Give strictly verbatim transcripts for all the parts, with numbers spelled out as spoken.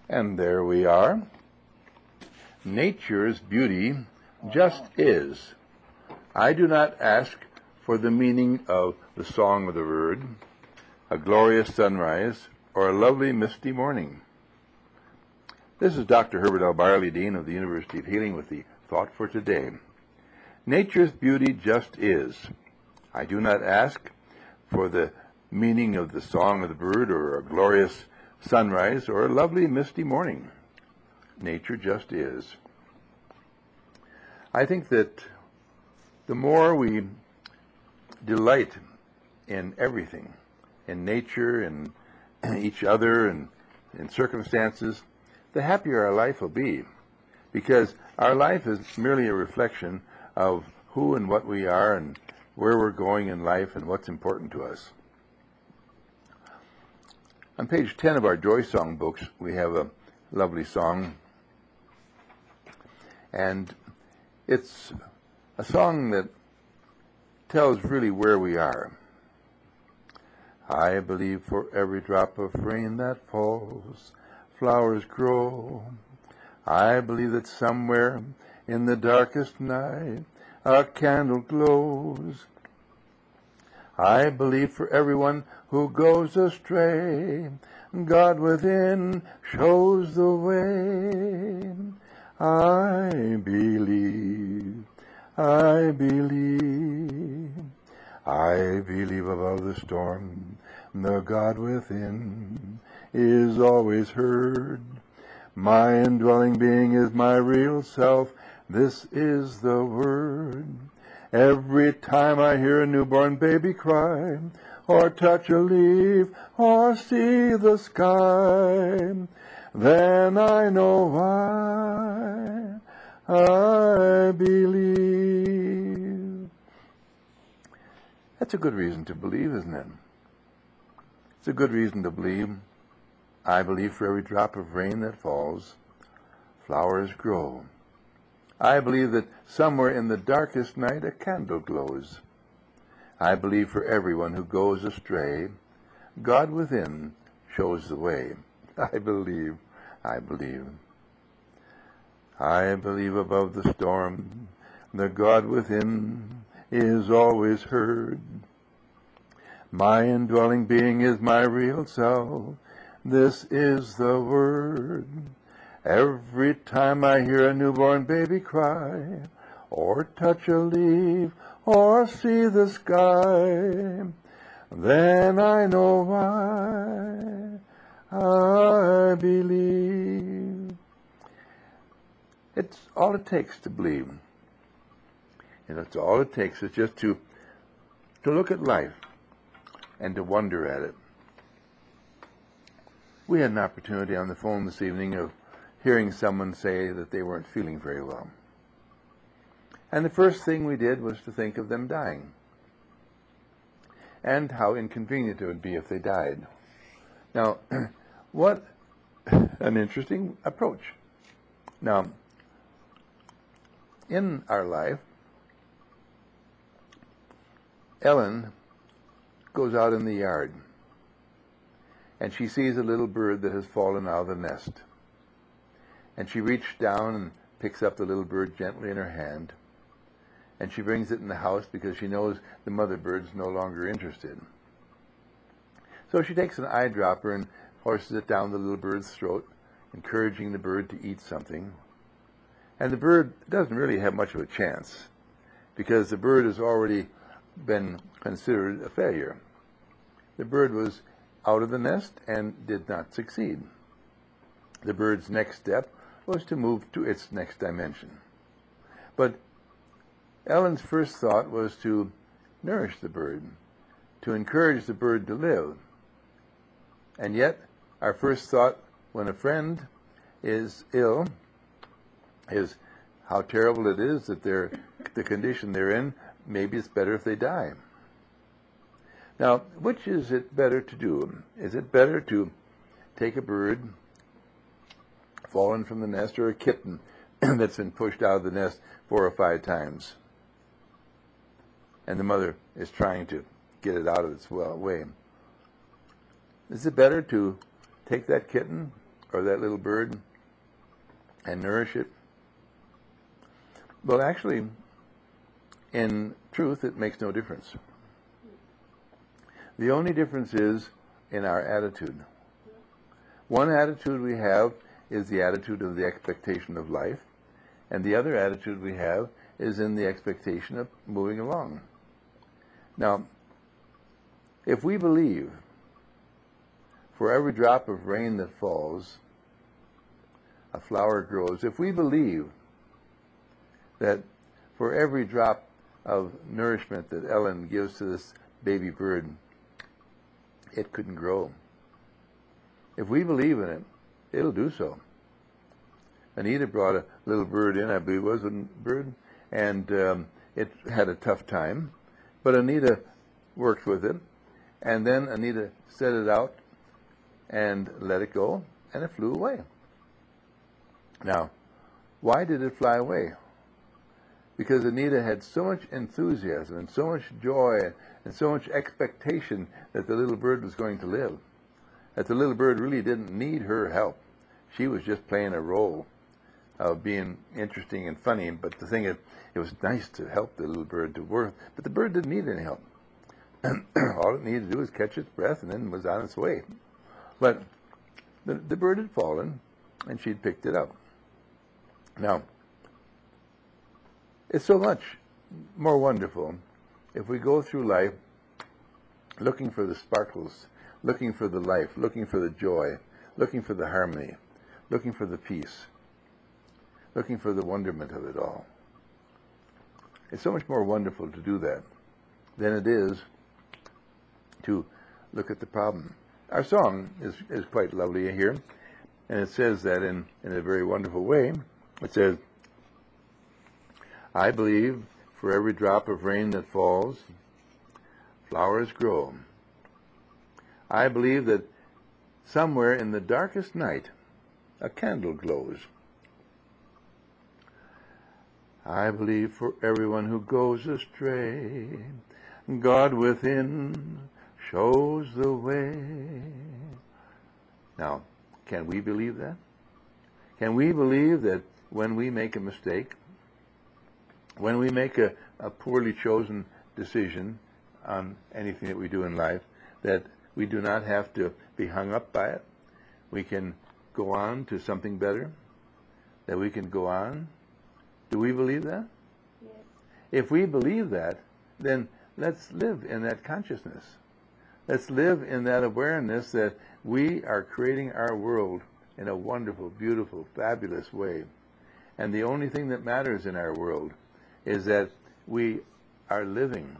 And there we are. Nature's beauty just is. I do not ask for the meaning of the song of the bird, a glorious sunrise, or a lovely misty morning. This is Doctor Herbert L. Byerly, Dean of the University of Healing, with the thought for today. Nature's beauty just is. I do not ask for the meaning of the song of the bird, or a glorious sunrise, or a lovely misty morning. Nature just is. I think that the more we delight in everything, in nature, in each other, and in circumstances, the happier our life will be, because our life is merely a reflection of who and what we are and where we're going in life and what's important to us. On page ten of our Joy Song books, we have a lovely song, and it's a song that tells really where we are. I believe for every drop of rain that falls, flowers grow. I believe that somewhere in the darkest night a candle glows. I believe for everyone who goes astray, God within shows the way. I believe, I believe, I believe above the storm, the God within is always heard. My indwelling being is my real self, this is the word. Every time I hear a newborn baby cry, or touch a leaf, or see the sky, then I know why I believe. That's a good reason to believe, isn't it? It's a good reason to believe. I believe for every drop of rain that falls, flowers grow. I believe that somewhere in the darkest night a candle glows. I believe for everyone who goes astray, God within shows the way. I believe, I believe. I believe above the storm, the God within is always heard. My indwelling being is my real self, this is the word. Every time I hear a newborn baby cry, or touch a leaf, or see the sky, then I know why I believe. It's all it takes to believe. And it's all it takes is just to, to look at life and to wonder at it. We had an opportunity on the phone this evening of hearing someone say that they weren't feeling very well. And the first thing we did was to think of them dying, and how inconvenient it would be if they died. Now, what an interesting approach. Now, in our life, Ellen goes out in the yard, and she sees a little bird that has fallen out of the nest. And she reached down and picks up the little bird gently in her hand, and she brings it in the house because she knows the mother bird's no longer interested. So she takes an eyedropper and forces it down the little bird's throat, encouraging the bird to eat something. And the bird doesn't really have much of a chance, because the bird has already been considered a failure. The bird was out of the nest and did not succeed. The bird's next step was to move to its next dimension. But Ellen's first thought was to nourish the bird, to encourage the bird to live. And yet, our first thought when a friend is ill is how terrible it is that they're the condition they're in. Maybe it's better if they die. Now, which is it better to do? Is it better to take a bird fallen from the nest, or a kitten that's been pushed out of the nest four or five times, and the mother is trying to get it out of its way? Is it better to take that kitten or that little bird and nourish it? Well, actually, in truth, it makes no difference. The only difference is in our attitude. One attitude we have is the attitude of the expectation of life, and the other attitude we have is in the expectation of moving along. Now, if we believe for every drop of rain that falls, a flower grows, if we believe that for every drop of nourishment that Ellen gives to this baby bird, it couldn't grow. If we believe in it, it'll do so. Anita brought a little bird in, I believe it was a bird, and um, it had a tough time, but Anita worked with it, and then Anita set it out and let it go, and it flew away. Now, why did it fly away? Because Anita had so much enthusiasm and so much joy and so much expectation that the little bird was going to live, that the little bird really didn't need her help. She was just playing a role of being interesting and funny, but the thing is, it was nice to help the little bird to work, but the bird didn't need any help. All it needed to do was catch its breath and then was on its way. But the, the bird had fallen, and she'd picked it up. Now, it's so much more wonderful if we go through life looking for the sparkles, looking for the life, looking for the joy, looking for the harmony, looking for the peace, looking for the wonderment of it all. It's so much more wonderful to do that than it is to look at the problem. Our song is, is quite lovely here, and it says that in, in a very wonderful way. It says, I believe for every drop of rain that falls, flowers grow. I believe that somewhere in the darkest night, a candle glows. I believe for everyone who goes astray, God within shows the way. Now, can we believe that? Can we believe that when we make a mistake, when we make a, a poorly chosen decision on anything that we do in life, that we do not have to be hung up by it? We can go on to something better? That we can go on? Do we believe that? Yes. If we believe that, then let's live in that consciousness. Let's live in that awareness that we are creating our world in a wonderful, beautiful, fabulous way. And the only thing that matters in our world is that we are living.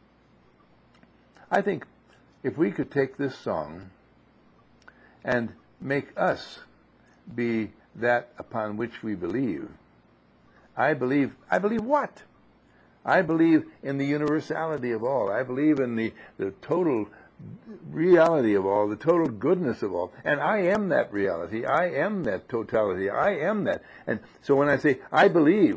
I think if we could take this song and make us be that upon which we believe, I believe, I believe what? I believe in the universality of all. I believe in the, the total reality of all, the total goodness of all. And I am that reality. I am that totality. I am that. And so when I say, I believe,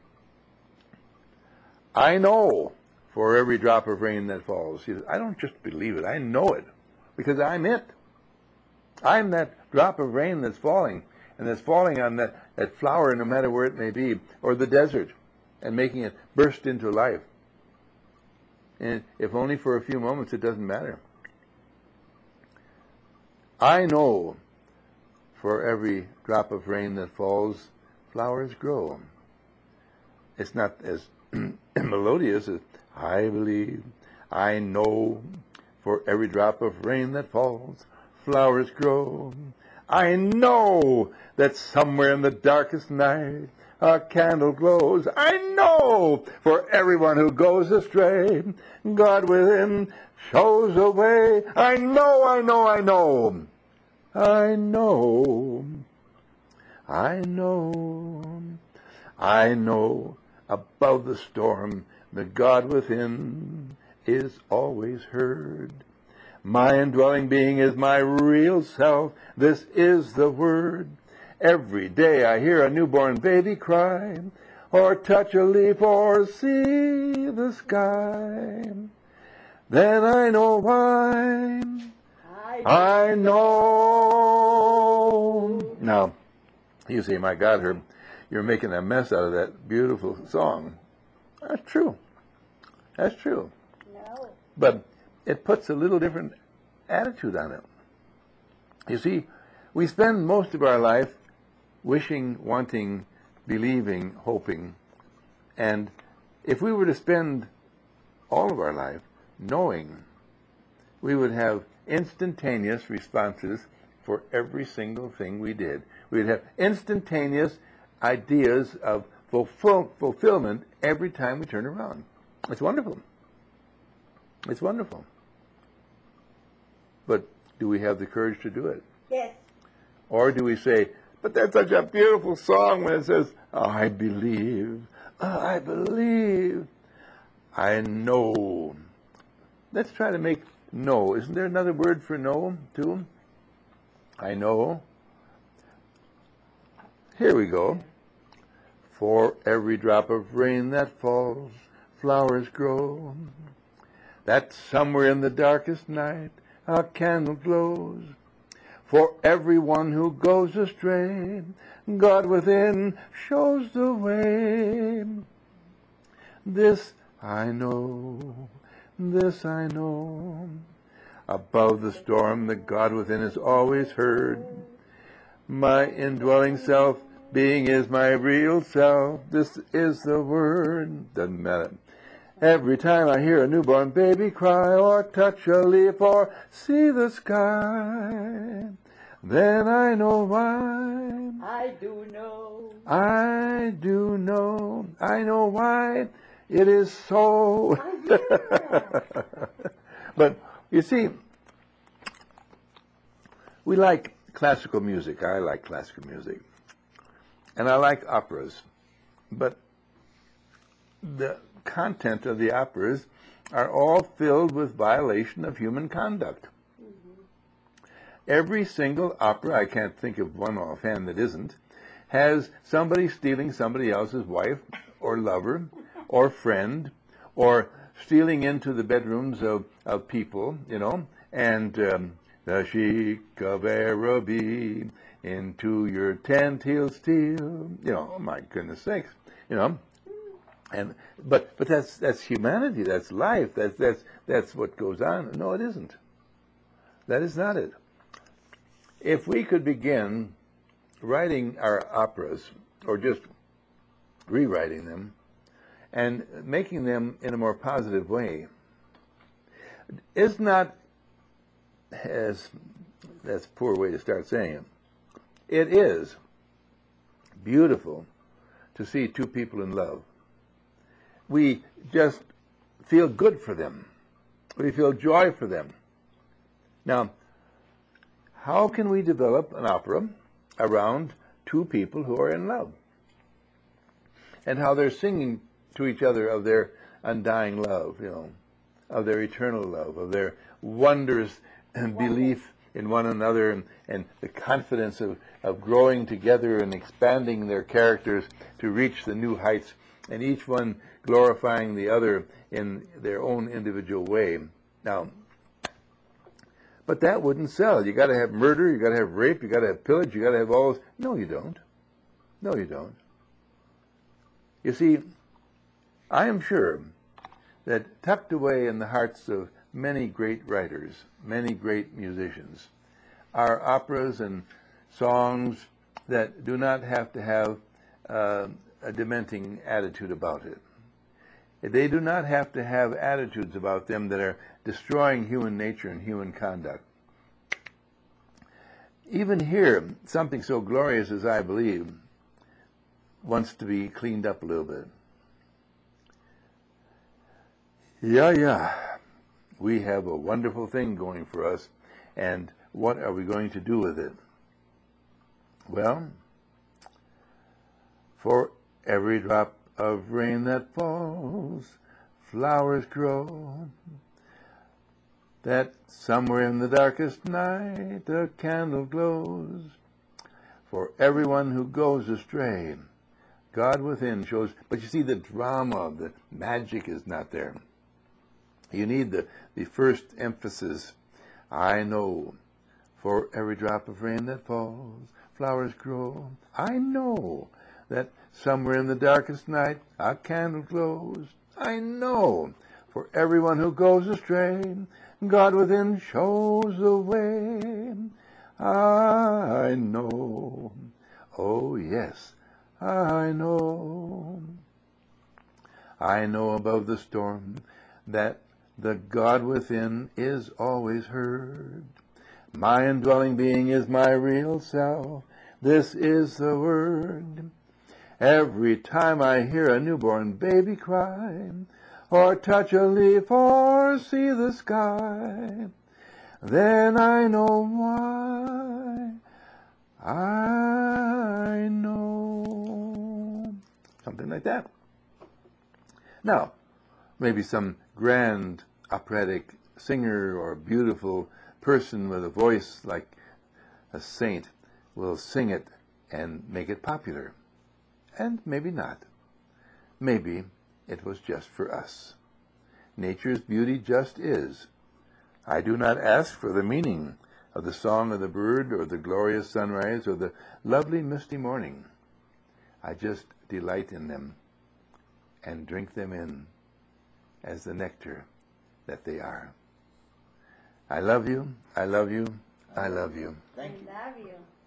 I know for every drop of rain that falls. See, I don't just believe it. I know it because I'm it. I'm that drop of rain that's falling, and that's falling on that, that flower, no matter where it may be, or the desert, and making it burst into life. And if only for a few moments, it doesn't matter. I know for every drop of rain that falls, flowers grow. It's not as melodious as, I believe, I know for every drop of rain that falls, flowers grow. I know that somewhere in the darkest night a candle glows. I know for everyone who goes astray, God within shows a way. I know, I know, I know. I know. I know. I know above the storm the God within is always heard. My indwelling being is my real self. This is the word. Every day I hear a newborn baby cry, or touch a leaf, or see the sky. Then I know why. I know Now, you say, my God, Herb, you're making a mess out of that beautiful song. That's true. That's true. No. But it puts a little different attitude on it. You see, we spend most of our life wishing, wanting, believing, hoping. And if we were to spend all of our life knowing, we would have instantaneous responses for every single thing we did. We'd have instantaneous ideas of fulfill, fulfillment every time we turn around. It's wonderful. It's wonderful. But do we have the courage to do it? Yes. Or do we say, but that's such a beautiful song when it says, oh, I believe, oh, I believe, I know. Let's try to make know. Isn't there another word for know, too? I know. Here we go. For every drop of rain that falls, flowers grow. That somewhere in the darkest night, a candle glows. For everyone who goes astray, God within shows the way. This I know, this I know. Above the storm, the God within is always heard. My indwelling self, being is my real self. This is the word. Doesn't matter. Every time I hear a newborn baby cry, or touch a leaf, or see the sky, then I know why. I do know. I do know. I know why it is so. But you see, we like classical music. I like classical music. And I like operas. But the content of the operas are all filled with violation of human conduct. Mm-hmm. Every single opera, I can't think of one offhand that isn't, has somebody stealing somebody else's wife or lover or friend, or stealing into the bedrooms of, of people, you know, and um, the chic of Araby, into your tent he'll steal, you know, oh my goodness sakes, you know. And but but that's that's humanity, that's life, that's that's that's what goes on. No, it isn't. That is not it. If we could begin writing our operas, or just rewriting them, and making them in a more positive way, is not, as that's a poor way to start saying it, it is beautiful to see two people in love. We just feel good for them. We feel joy for them. Now, how can we develop an opera around two people who are in love? And how they're singing to each other of their undying love, you know, of their eternal love, of their wondrous belief in one another, and, and the confidence of, of growing together and expanding their characters to reach the new heights, and each one glorifying the other in their own individual way. Now, but that wouldn't sell. You got to have murder, you got to have rape, you got to have pillage, you got to have all this. No, you don't. No, you don't. You see, I am sure that tucked away in the hearts of many great writers, many great musicians, are operas and songs that do not have to have uh, a dementing attitude about it. They do not have to have attitudes about them that are destroying human nature and human conduct. Even here, something so glorious as I believe wants to be cleaned up a little bit. Yeah, yeah, we have a wonderful thing going for us, and what are we going to do with it? Well, for every drop of rain that falls, flowers grow. That somewhere in the darkest night a candle glows. For everyone who goes astray, God within shows. But you see, the drama, the magic is not there. You need the, the first emphasis. I know. For every drop of rain that falls, flowers grow. I know that somewhere in the darkest night a candle glows. I know for everyone who goes astray, God within shows the way. I know, oh yes, I know. I know above the storm that the God within is always heard. My indwelling being is my real self. This is the word. Every time I hear a newborn baby cry, or touch a leaf, or see the sky, then I know why. I know. Something like that. Now, maybe some grand operatic singer or beautiful person with a voice like a saint will sing it and make it popular. And maybe not. Maybe it was just for us. Nature's beauty just is. I do not ask for the meaning of the song of the bird or the glorious sunrise or the lovely misty morning. I just delight in them and drink them in as the nectar that they are. I love you, I love you, I love you. Thank you. I love you.